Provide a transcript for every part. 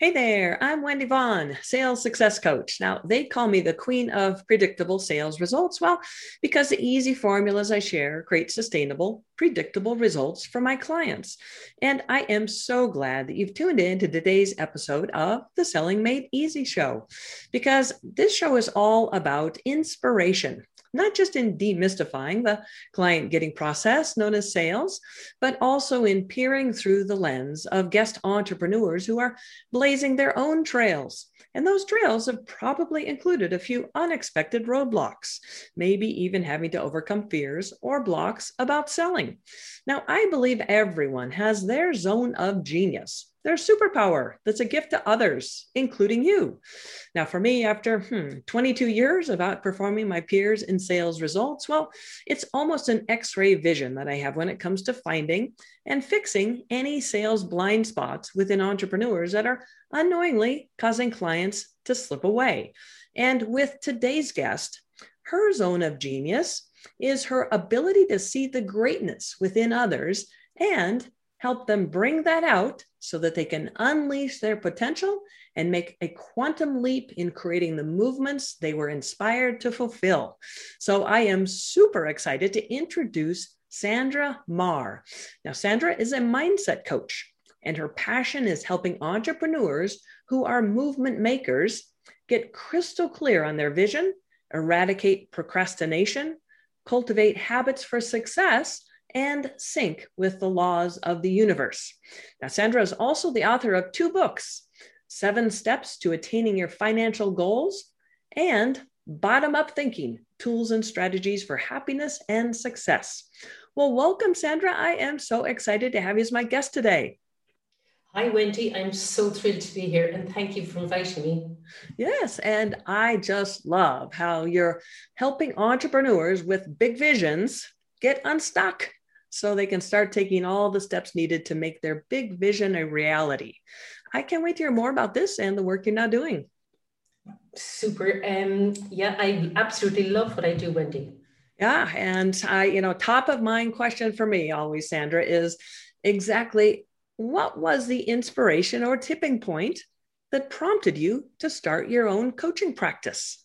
Hey there, I'm Wendy Vaughn, sales success coach. Now, they call me the queen of predictable sales results. Well, because the easy formulas I share create sustainable, predictable results for my clients. And I am so glad that you've tuned in to today's episode of the Selling Made Easy show, because this show is all about inspiration. Not just in demystifying the client getting process known as sales, but also in peering through the lens of guest entrepreneurs who are blazing their own trails. And those trails have probably included a few unexpected roadblocks, maybe even having to overcome fears or blocks about selling. Now, I believe everyone has their zone of genius, their superpower that's a gift to others, including you. Now, for me, after 22 years of outperforming my peers in sales results, well, it's almost an X-ray vision that I have when it comes to finding and fixing any sales blind spots within entrepreneurs that are unknowingly causing clients to slip away. And with today's guest, her zone of genius is her ability to see the greatness within others and help them bring that out so that they can unleash their potential and make a quantum leap in creating the movements they were inspired to fulfill. So I am super excited to introduce Sandra Marr. Now, Sandra is a mindset coach, and her passion is helping entrepreneurs who are movement makers get crystal clear on their vision, eradicate procrastination, cultivate habits for success, and sync with the laws of the universe. Now, Sandra is also the author of 2 books, 7 Steps to Attaining Your Financial Goals, and Bottom Up Thinking, Tools and Strategies for Happiness and Success. Well, welcome, Sandra. I am so excited to have you as my guest today. Hi, Wendy. I'm so thrilled to be here, and thank you for inviting me. Yes, and I just love how you're helping entrepreneurs with big visions get unstuck so they can start taking all the steps needed to make their big vision a reality. I can't wait to hear more about this and the work you're now doing. Super. I absolutely love what I do, Wendy. Yeah, and top of mind question for me always, Sandra, is exactly what was the inspiration or tipping point that prompted you to start your own coaching practice?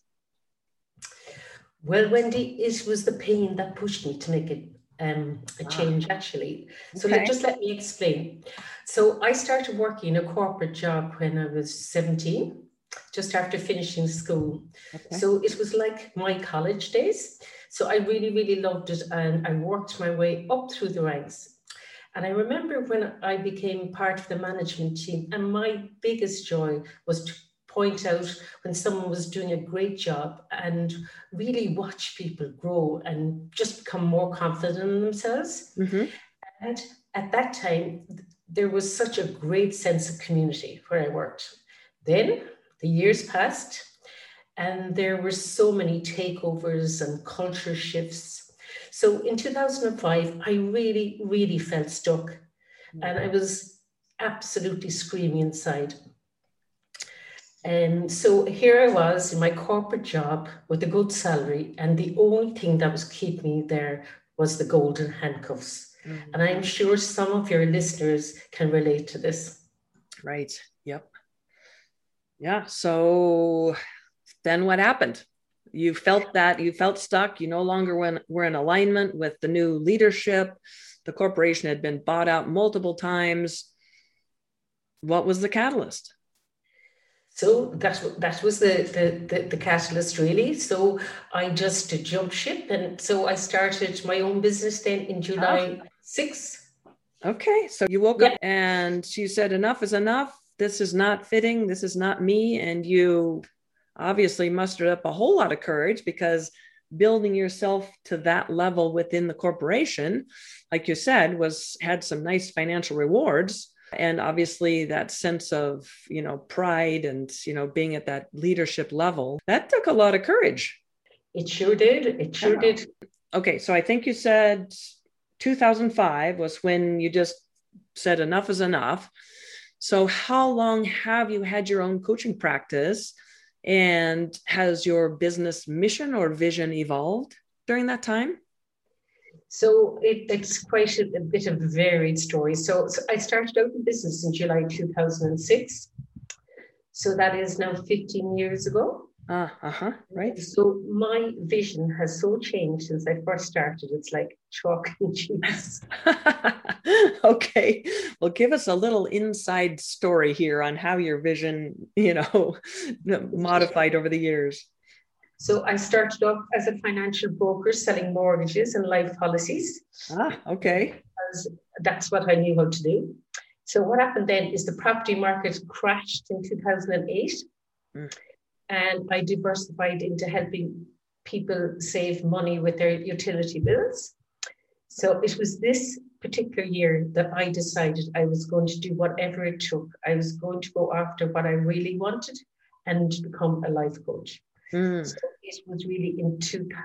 Well, Wendy, it was the pain that pushed me to make it a change, actually. So let me explain. So I started working a corporate job when I was 17, just after finishing school. Okay. So it was like my college days. So I really, really loved it. And I worked my way up through the ranks. And I remember when I became part of the management team, and my biggest joy was to point out when someone was doing a great job and really watch people grow and just become more confident in themselves. Mm-hmm. And at that time, there was such a great sense of community where I worked. Then the years passed, and there were so many takeovers and culture shifts. So in 2005, I really, really felt stuck, and I was absolutely screaming inside. And so here I was in my corporate job with a good salary, and the only thing that was keeping me there was the golden handcuffs. Mm-hmm. And I'm sure some of your listeners can relate to this. Right. Yep. Yeah. So then what happened? You felt stuck. You no longer were in alignment with the new leadership. The corporation had been bought out multiple times. What was the catalyst? So that was the catalyst, really. So I just jumped ship, and so I started my own business then in July 6th. Okay, so you woke up and you said, enough is enough. This is not fitting. This is not me. And you obviously mustered up a whole lot of courage, because building yourself to that level within the corporation, like you said, had some nice financial rewards. And obviously that sense of, pride and, being at that leadership level, that took a lot of courage. It sure did. It sure did. Okay. So I think you said 2005 was when you just said enough is enough. So how long have you had your own coaching practice, and has your business mission or vision evolved during that time? So it's quite a bit of a varied story. So I started out in business in July 2006. So that is now 15 years ago. Right. So my vision has so changed since I first started. It's like chalk and cheese. Okay. Well, give us a little inside story here on how your vision, modified over the years. So I started off as a financial broker selling mortgages and life policies. Okay. Because that's what I knew how to do. So what happened then is the property market crashed in 2008. And I diversified into helping people save money with their utility bills. So it was this particular year that I decided I was going to do whatever it took. I was going to go after what I really wanted and become a life coach. So it was really in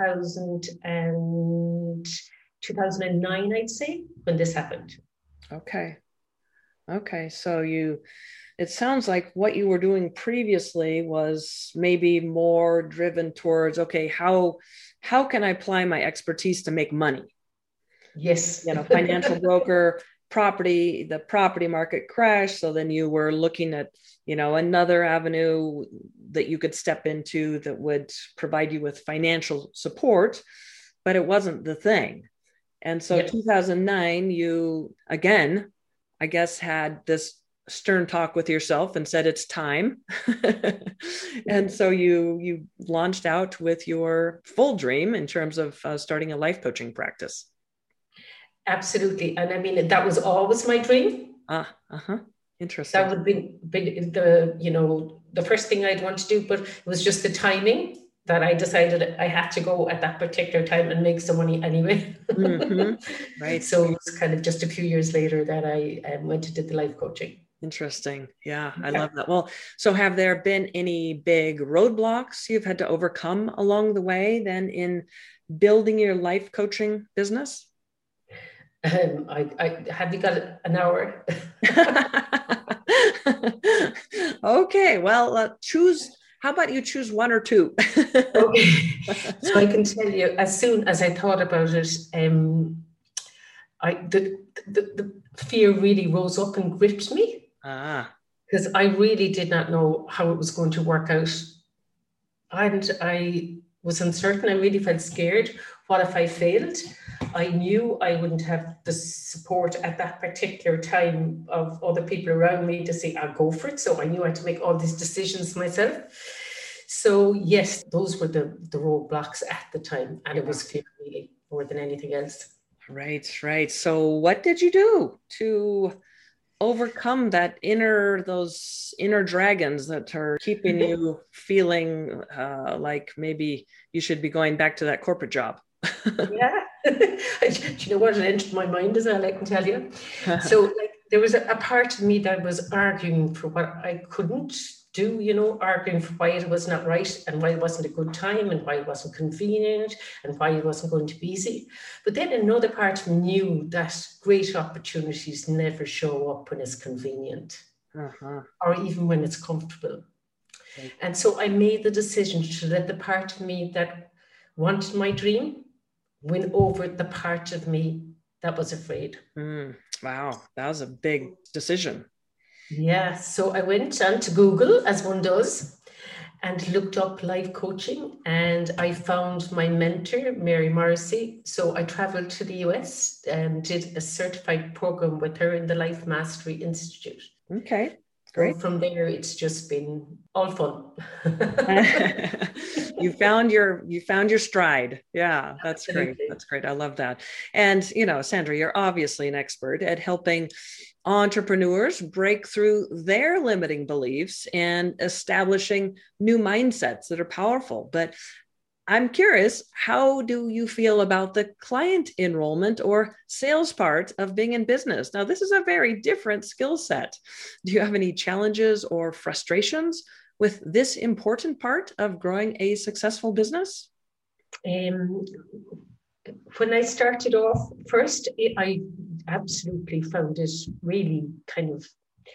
2009, I'd say, when this happened. Okay. So it sounds like what you were doing previously was maybe more driven towards, okay, how can I apply my expertise to make money? Yes. Financial broker, the property market crashed. So then you were looking at, another avenue that you could step into that would provide you with financial support, but it wasn't the thing. And so 2009, you, again, I guess, had this stern talk with yourself and said, it's time. And so you launched out with your full dream in terms of starting a life coaching practice. Absolutely. And I mean, that was always my dream. Interesting. That would be the first thing I'd want to do, but it was just the timing that I decided I had to go at that particular time and make some money anyway. Right. So it was kind of just a few years later that I went to do the life coaching. Interesting. Yeah, I love that. Well, so have there been any big roadblocks you've had to overcome along the way then in building your life coaching business? I have you got an hour? Okay, well, how about you choose one or two? Okay, so I can tell you, as soon as I thought about it, the fear really rose up and gripped me. Because I really did not know how it was going to work out. And I was uncertain. I really felt scared. What if I failed? I knew I wouldn't have the support at that particular time of other people around me to say, I'll go for it. So I knew I had to make all these decisions myself. So yes, those were the roadblocks at the time. And it was fear really more than anything else. Right. So what did you do to overcome those inner dragons that are keeping you feeling like maybe you should be going back to that corporate job? Yeah. Do you know what? It entered my mind as well, I can tell you. So there was a part of me that was arguing for what I couldn't do, arguing for why it was not right and why it wasn't a good time and why it wasn't convenient and why it wasn't going to be easy. But then another part of me knew that great opportunities never show up when it's convenient or even when it's comfortable. Okay. And so I made the decision to let the part of me that wanted my dream win over the part of me that was afraid. Wow, that was a big decision. Yeah, so I went on to Google, as one does, and looked up life coaching, and I found my mentor, Mary Morrissey. So I traveled to the US and did a certified program with her in the Life Mastery Institute. Okay, great. So from there, it's just been all fun. You found your stride. Yeah, that's Absolutely. Great. That's great. I love that. And, Sandra, you're obviously an expert at helping entrepreneurs break through their limiting beliefs and establishing new mindsets that are powerful. But I'm curious, how do you feel about the client enrollment or sales part of being in business? Now, this is a very different skill set. Do you have any challenges or frustrations with this important part of growing a successful business? When I started off, first, I absolutely found it really kind of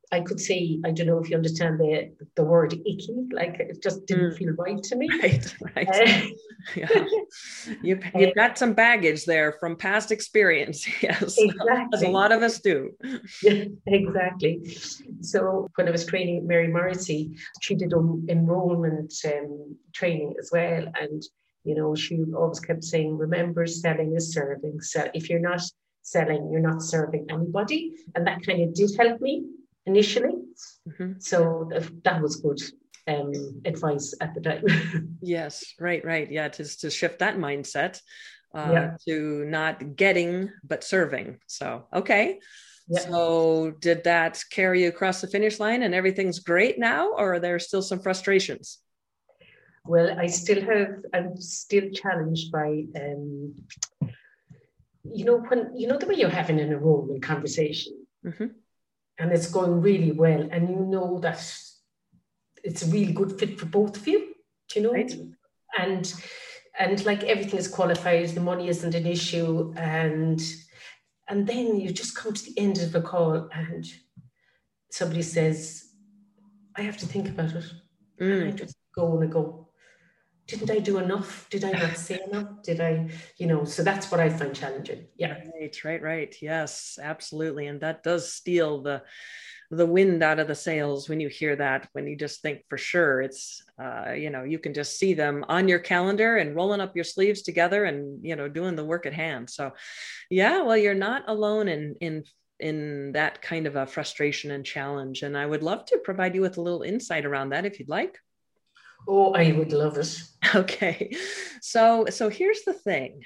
I could say, I don't know if you understand the word icky, like it just didn't feel right to me. Right. Yeah. You've got some baggage there from past experience. Yes. Exactly. As a lot of us do. Yeah, exactly. So when I was training at Mary Morrissey, she did enrollment training as well. And, she always kept saying, remember, selling is serving. So if you're not selling, you're not serving anybody. And that kind of did help me initially. Mm-hmm. So that was good advice at the time. Yes, right. Yeah, to shift that mindset to not getting, but serving. So, okay. Yeah. So did that carry you across the finish line and everything's great now, or are there still some frustrations? Well, I'm still challenged by, when, the way you're having an enrollment conversation mm-hmm. and it's going really well, and that it's a really good fit for both of you, right. And like everything is qualified, the money isn't an issue, and then you just come to the end of the call and somebody says, I have to think about it. And I just go, didn't I do enough? Did I not say enough? Did I, so that's what I find challenging. Yeah. Right. Yes, absolutely. And that does steal the wind out of the sails when you hear that, when you just think for sure it's, you can just see them on your calendar and rolling up your sleeves together and, doing the work at hand. So yeah, well, you're not alone in that kind of a frustration and challenge. And I would love to provide you with a little insight around that if you'd like. Oh, I would love it. Okay. So here's the thing.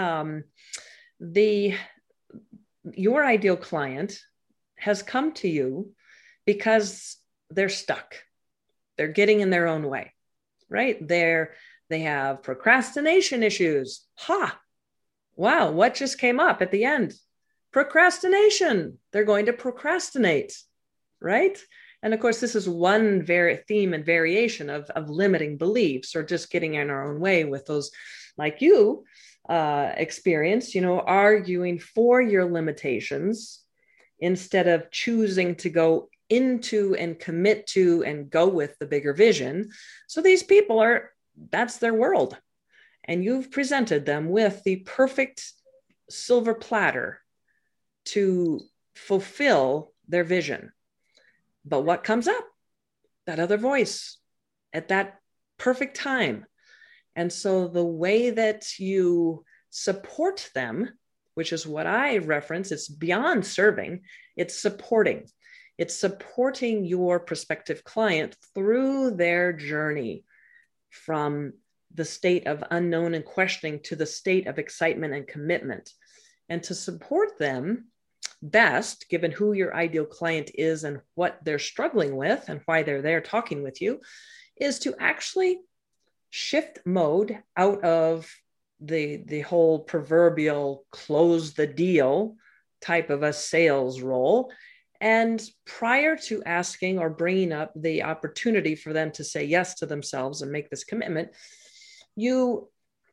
Your ideal client has come to you because they're stuck. They're getting in their own way, right? They have procrastination issues. Wow. What just came up at the end? Procrastination. They're going to procrastinate, right? And of course, this is one theme and variation of limiting beliefs or just getting in our own way with those, like you experience, arguing for your limitations instead of choosing to go into and commit to and go with the bigger vision. So these people that's their world. And you've presented them with the perfect silver platter to fulfill their vision. But what comes up? That other voice at that perfect time. And so the way that you support them, which is what I reference, it's beyond serving, it's supporting. It's supporting your prospective client through their journey from the state of unknown and questioning to the state of excitement and commitment. And to support them best, given who your ideal client is and what they're struggling with and why they're there talking with you, is to actually shift mode out of the whole proverbial close the deal type of a sales role. And prior to asking or bringing up the opportunity for them to say yes to themselves and make this commitment, you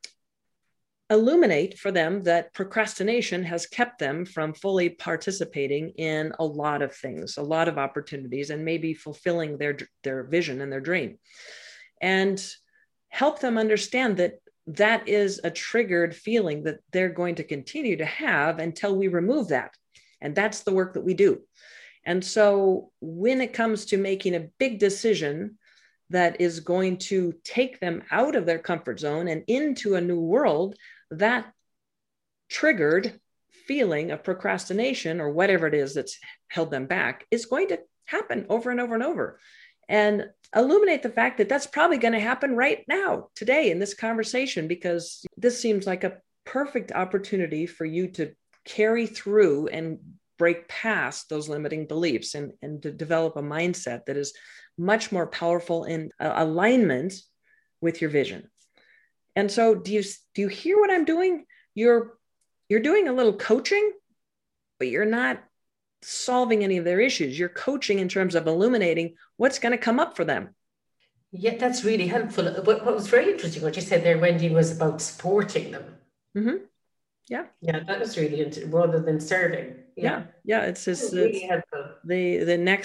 illuminate for them that procrastination has kept them from fully participating in a lot of things, a lot of opportunities, and maybe fulfilling their vision and their dream. And help them understand that that is a triggered feeling that they're going to continue to have until we remove that. And that's the work that we do. And so when it comes to making a big decision that is going to take them out of their comfort zone and into a new world, that triggered feeling of procrastination or whatever it is that's held them back is going to happen over and over and over. And illuminate the fact that that's probably going to happen right now, today, in this conversation, because this seems like a perfect opportunity for you to carry through and break past those limiting beliefs and to develop a mindset that is much more powerful in alignment with your vision. And so do you hear what I'm doing? You're doing a little coaching, but you're not solving any of their issues. You're coaching in terms of illuminating what's going to come up for them. Yeah, that's really helpful. What was very interesting, what you said there, Wendy, was about supporting them. Mm-hmm. Yeah, that was really interesting, rather than serving. Yeah, it's really helpful. The next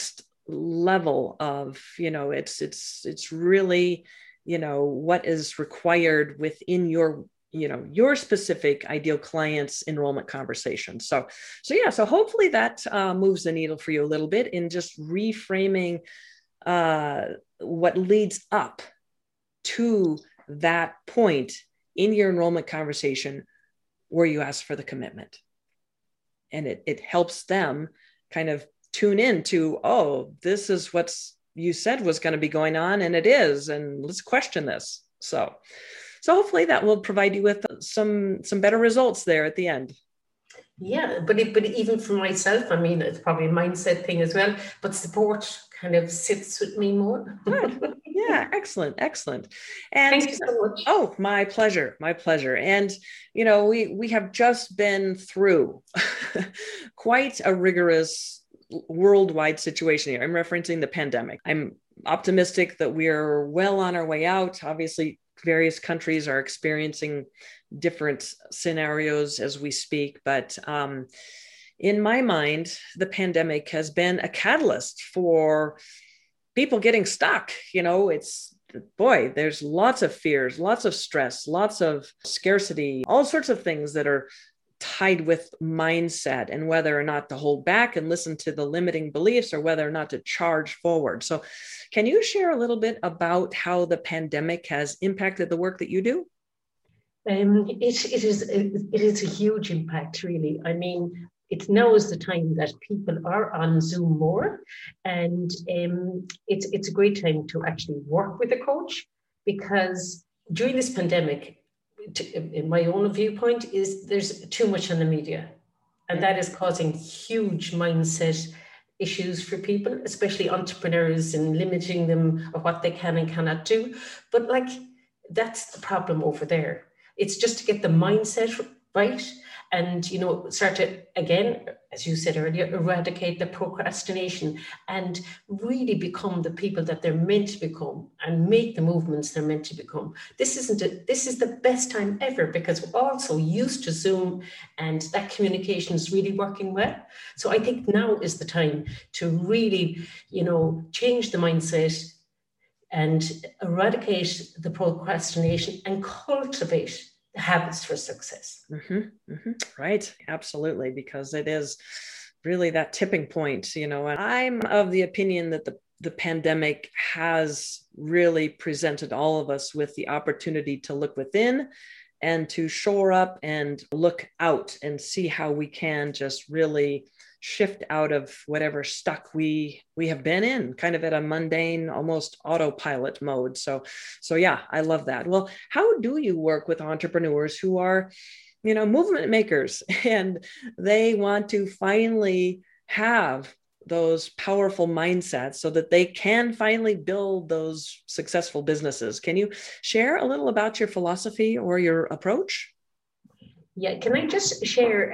level of, it's really, what is required within your specific ideal client's enrollment conversation. So hopefully that moves the needle for you a little bit in just reframing what leads up to that point in your enrollment conversation where you ask for the commitment. And it helps them kind of tune in to, oh, this is what's you said was going to be going on, and it is, and let's question this. So hopefully that will provide you with some better results there at the end. Yeah, but even for myself, I mean, it's probably a mindset thing as well, but support kind of sits with me more. Good. Yeah, excellent. And thank you so much. Oh, my pleasure. And, we have just been through quite a rigorous worldwide situation here. I'm referencing the pandemic. I'm optimistic that we're well on our way out. Obviously, various countries are experiencing different scenarios as we speak, but in my mind, the pandemic has been a catalyst for people getting stuck. There's lots of fears, lots of stress, lots of scarcity, all sorts of things that are tied with mindset and whether or not to hold back and listen to the limiting beliefs or whether or not to charge forward. So can you share a little bit about how the pandemic has impacted the work that you do? It is a huge impact, really. I mean, it now is the time that people are on Zoom more, and it's a great time to actually work with a coach, because during this pandemic, in my own viewpoint, is there's too much on the media, and that is causing huge mindset issues for people, especially entrepreneurs, and limiting them of what they can and cannot do. But that's the problem over there. It's just to get the mindset right and, start to, again, as you said earlier, eradicate the procrastination and really become the people that they're meant to become and make the movements they're meant to become. This is the best time ever, because we're all so used to Zoom and that communication is really working well. So I think now is the time to really, change the mindset and eradicate the procrastination and cultivate habits for success. Right. Absolutely. Because it is really that tipping point, and I'm of the opinion that the pandemic has really presented all of us with the opportunity to look within and to shore up and look out and see how we can just really shift out of whatever stuck we have been in, kind of at a mundane, almost autopilot mode. So yeah, I love that. Well, how do you work with entrepreneurs who are, movement makers, and they want to finally have those powerful mindsets so that they can finally build those successful businesses? Can you share a little about your philosophy or your approach? Yeah, can I just share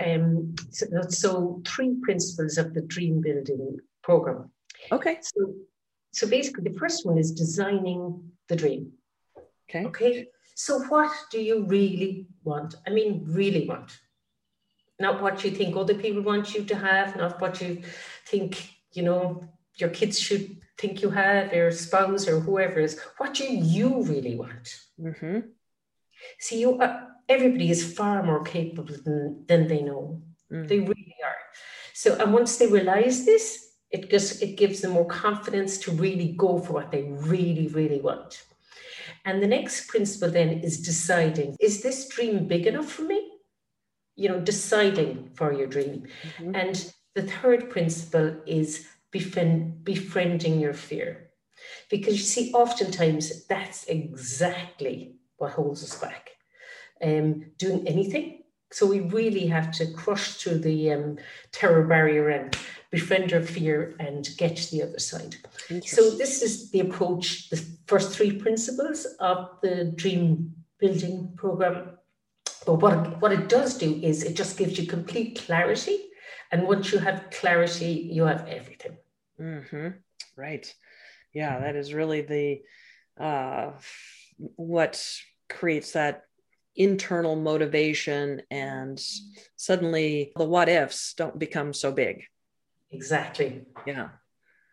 so 3 principles of the dream building program? Okay. So basically the first one is designing the dream. Okay. So what do you really want? I mean, really want. Not what you think other people want you to have, not what you think, your kids should think you have, your spouse or whoever is. What do you really want? Mm-hmm. See, everybody is far more capable than they know. They really are. So, and once they realize this, it gives them more confidence to really go for what they really, really want. And the next principle then is deciding, is this dream big enough for me? Deciding for your dream. Mm-hmm. And the third principle is befriending your fear. Because you see, oftentimes that's exactly what holds us back. Doing anything. So we really have to crush through the terror barrier and befriend our fear and get to the other side. So this is the approach, the first 3 principles of the dream building program. But what it does do is it just gives you complete clarity. And once you have clarity, you have everything. Mm-hmm. Right. Yeah, that is really the what creates that internal motivation, and suddenly the what ifs don't become so big. Exactly. Yeah.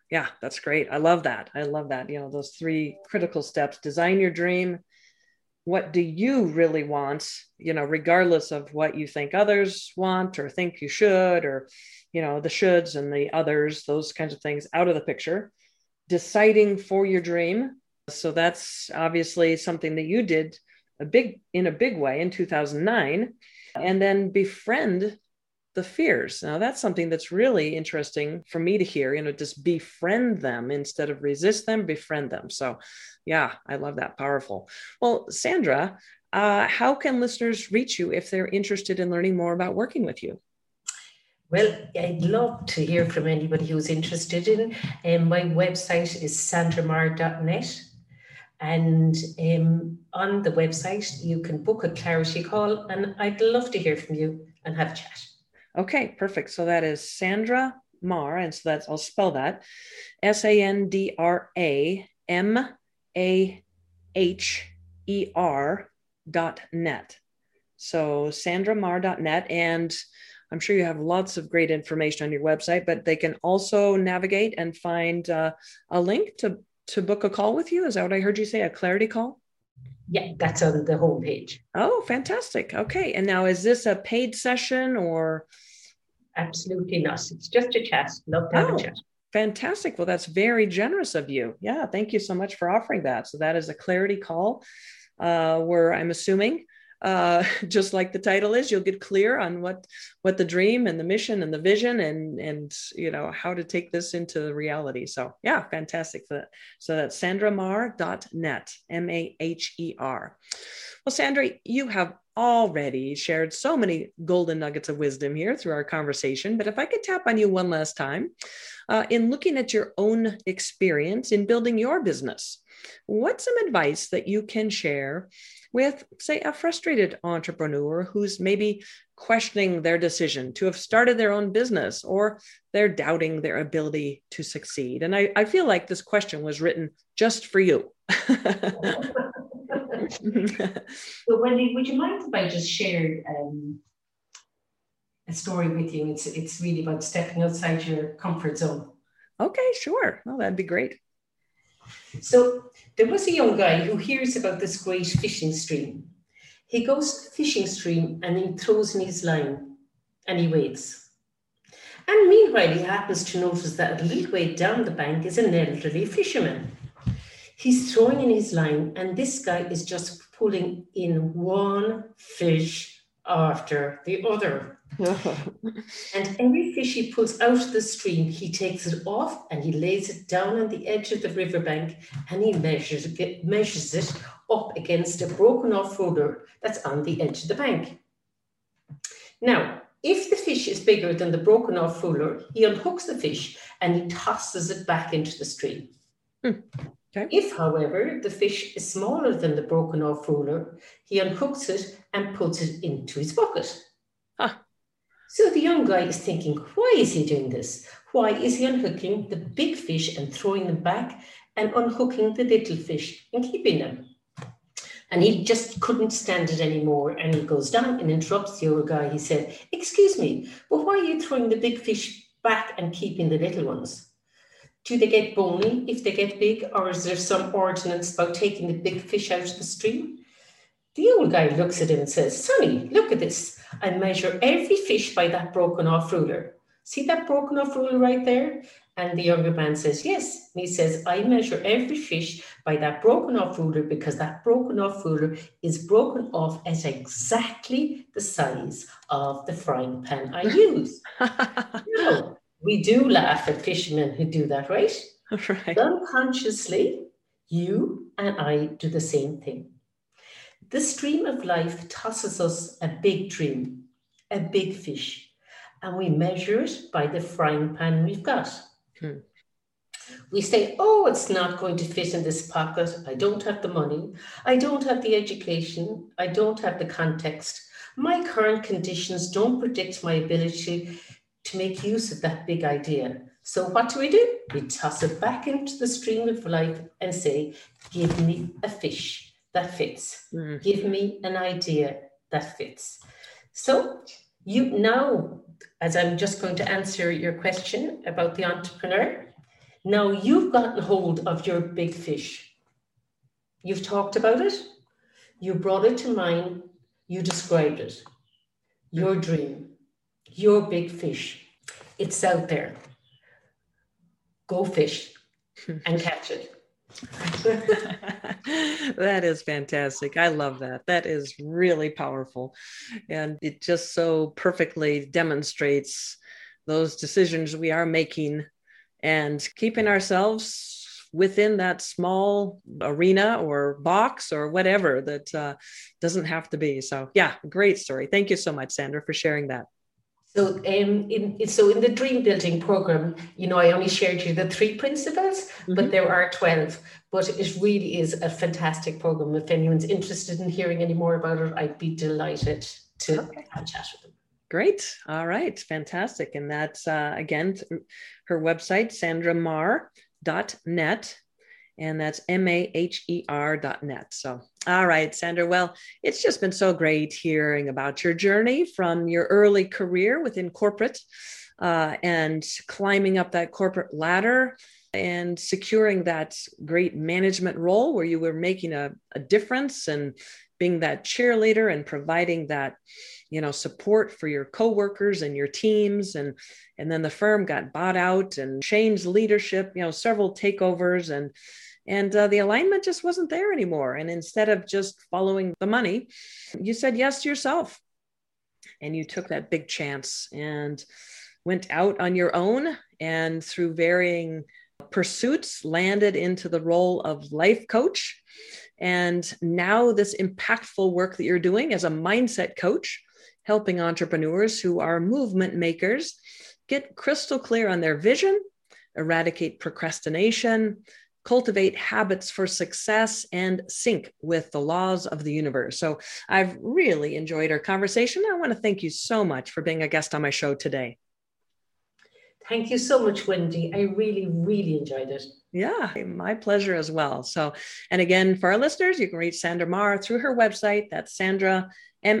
Yeah, that's great. I love that. I love that. Those three critical steps: design your dream. What do you really want? Regardless of what you think others want or think you should, or, the shoulds and the others, those kinds of things out of the picture. Deciding for your dream. So that's obviously something that you did in a big way in 2009. And then befriend the fears. Now that's something that's really interesting for me to hear, just befriend them instead of resist them, befriend them. So yeah, I love that. Powerful. Well, Sandra, how can listeners reach you if they're interested in learning more about working with you? Well, I'd love to hear from anybody who's interested in. My website is sandramar.net. And on the website, you can book a clarity call, and I'd love to hear from you and have a chat. Okay, perfect. So that is Sandra Mar, and so I'll spell that SandramAHER.net. So sandramar.net. And I'm sure you have lots of great information on your website, but they can also navigate and find a link to book a call with you. Is that what I heard you say? A clarity call? Yeah, that's on the homepage. Oh, fantastic. Okay. And now, is this a paid session or? Absolutely not. It's just a chat. Love to have a chat. Fantastic. Well, that's very generous of you. Yeah. Thank you so much for offering that. So that is a clarity call where I'm assuming, just like the title is, you'll get clear on what the dream and the mission and the vision and how to take this into reality. So yeah, fantastic. So that's sandramar.net, MAHER. Well, Sandra, you have already shared so many golden nuggets of wisdom here through our conversation, but if I could tap on you one last time, in looking at your own experience in building your business, what's some advice that you can share with, say, a frustrated entrepreneur who's maybe questioning their decision to have started their own business, or they're doubting their ability to succeed? And I feel like this question was written just for you. So Wendy, would you mind if I just shared a story with you? It's really about stepping outside your comfort zone. Okay, sure. Well, that'd be great. So there was a young guy who hears about this great fishing stream. He goes to the fishing stream and he throws in his line and he waits. And meanwhile, he happens to notice that a little way down the bank is an elderly fisherman. He's throwing in his line, and this guy is just pulling in one fish after the other. And every fish he pulls out of the stream, he takes it off and he lays it down on the edge of the riverbank, and he measures it up against a broken off ruler that's on the edge of the bank. Now, if the fish is bigger than the broken off ruler, he unhooks the fish and he tosses it back into the stream. Okay. If, however, the fish is smaller than the broken off ruler, he unhooks it and puts it into his bucket. So the young guy is thinking, why is he doing this? Why is he unhooking the big fish and throwing them back, and unhooking the little fish and keeping them? And he just couldn't stand it anymore. And he goes down and interrupts the old guy. He said, excuse me, but why are you throwing the big fish back and keeping the little ones? Do they get bony if they get big, or is there some ordinance about taking the big fish out of the stream? The old guy looks at him and says, Sonny, look at this. I measure every fish by that broken off ruler. See that broken off ruler right there? And the younger man says, yes. And he says, I measure every fish by that broken off ruler because that broken off ruler is broken off at exactly the size of the frying pan I use. Now, we do laugh at fishermen who do that, right? Right. Unconsciously, you and I do the same thing. The stream of life tosses us a big dream, a big fish, and we measure it by the frying pan we've got. We say, oh, it's not going to fit in this pocket. I don't have the money. I don't have the education. I don't have the context. My current conditions don't predict my ability to make use of that big idea. So what do? We toss it back into the stream of life and say, give me a fish that fits. Give me an idea that fits. So you now, as I'm just going to answer your question about the entrepreneur, Now you've gotten hold of your big fish. You've talked about it. You brought it to mind. You described it. Your dream, your big fish. It's out there. Go fish and catch it. That is fantastic. I love that. That is really powerful. And it just so perfectly demonstrates those decisions we are making and keeping ourselves within that small arena or box or whatever that doesn't have to be. So yeah, great story. Thank you so much, Sandra, for sharing that. So in the dream building program, I only shared you the 3 principles, but there are 12. But it really is a fantastic program. If anyone's interested in hearing any more about it, I'd be delighted to have a chat with them. Great. All right. Fantastic. And that's, again, her website, sandramaher.net. And that's maher.net. So, all right, Sandra. Well, it's just been so great hearing about your journey from your early career within corporate and climbing up that corporate ladder and securing that great management role where you were making a difference and being that cheerleader and providing that, support for your coworkers and your teams. And then the firm got bought out and changed leadership, several takeovers and the alignment just wasn't there anymore. And instead of just following the money, you said yes to yourself. And you took that big chance and went out on your own and through varying pursuits landed into the role of life coach. And now this impactful work that you're doing as a mindset coach, helping entrepreneurs who are movement makers get crystal clear on their vision, eradicate procrastination, cultivate habits for success, and sync with the laws of the universe. So I've really enjoyed our conversation. I want to thank you so much for being a guest on my show today. Thank you so much, Wendy. I really, really enjoyed it. Yeah, my pleasure as well. So, and again, for our listeners, you can reach Sandra Maher through her website. That's Sandra,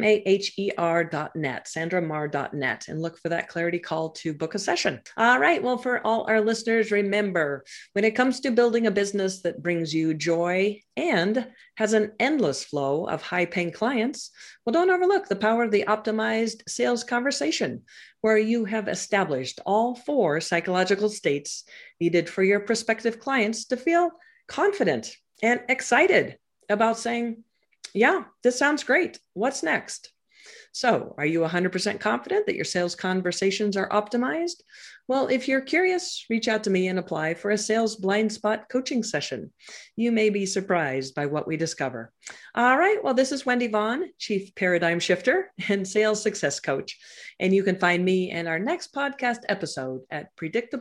maher.net, sandramaher.net, and look for that clarity call to book a session. All right. Well, for all our listeners, remember, when it comes to building a business that brings you joy and has an endless flow of high-paying clients, well, don't overlook the power of the optimized sales conversation, where you have established all 4 psychological states needed for your prospective clients to feel confident and excited about saying, yeah, this sounds great. What's next? So, are you 100% confident that your sales conversations are optimized? Well, if you're curious, reach out to me and apply for a sales blind spot coaching session. You may be surprised by what we discover. All right. Well, this is Wendy Vaughn, Chief Paradigm Shifter and Sales Success Coach. And you can find me in our next podcast episode at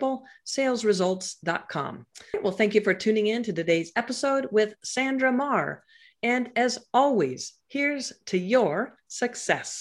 predictablesalesresults.com. Well, thank you for tuning in to today's episode with Sandra Maher. And as always, here's to your success.